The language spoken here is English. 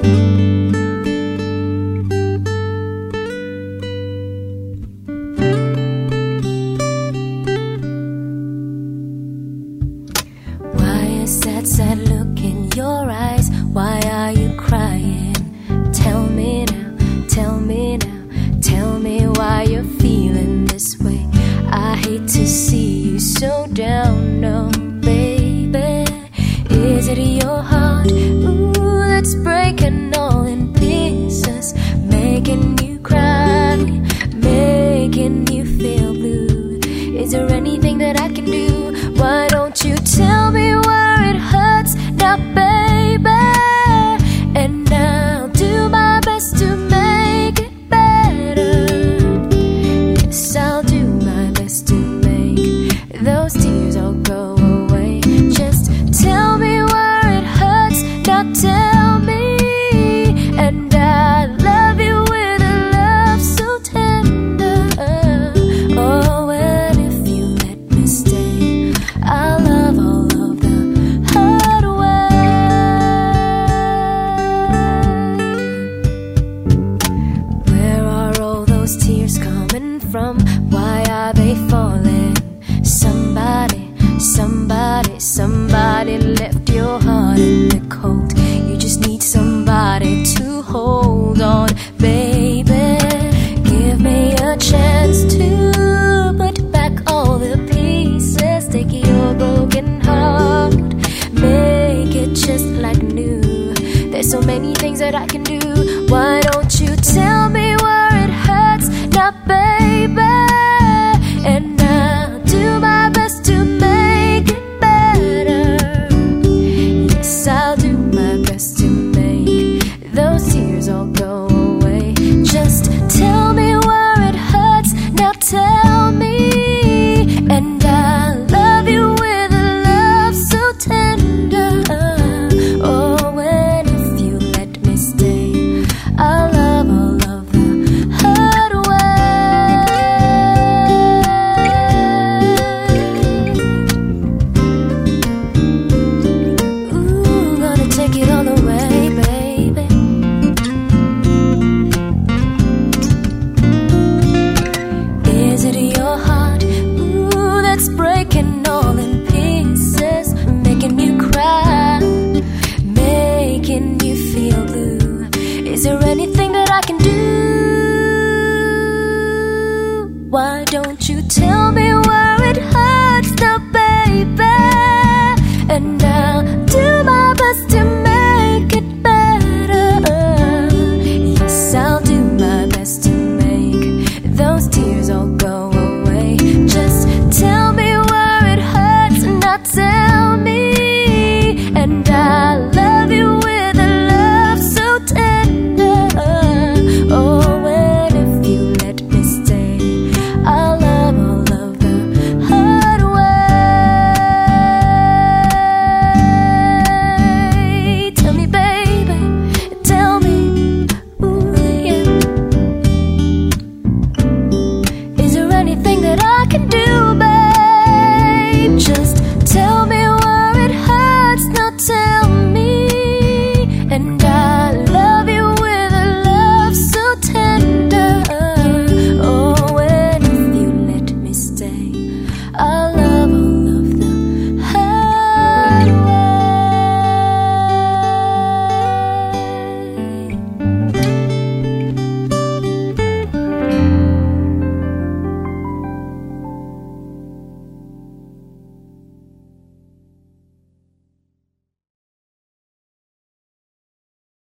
Sad, sad look in your eyes. Why are you crying? Tell me now, tell me now, tell me why you're feeling this way. I hate to see you so down, no, baby. Is it your heart? Ooh, that's breaking all in pieces, making you cry, making you feel blue. Is there anything that I can do? Why don't you tell me where it hurts now, baby? And I'll do my best to make it better. Yes, I'll do my best to make those tears all go away. Just tell me where it hurts now, tell me. And I love you with a love so tender. Oh, and if you let me stay, I'll love all of the hard way. Where are all those tears coming from? Why are they falling? Somebody, somebody, somebody left your heart in the cold. You just need somebody to hold on, baby. Give me a chance to put back all the pieces. Take your broken heart, make it just like new. There's so many things that I can do. Why don't you tell me where it hurts now, baby? And I'll do my best to make it better. Yes, I'll do my best to make those tears all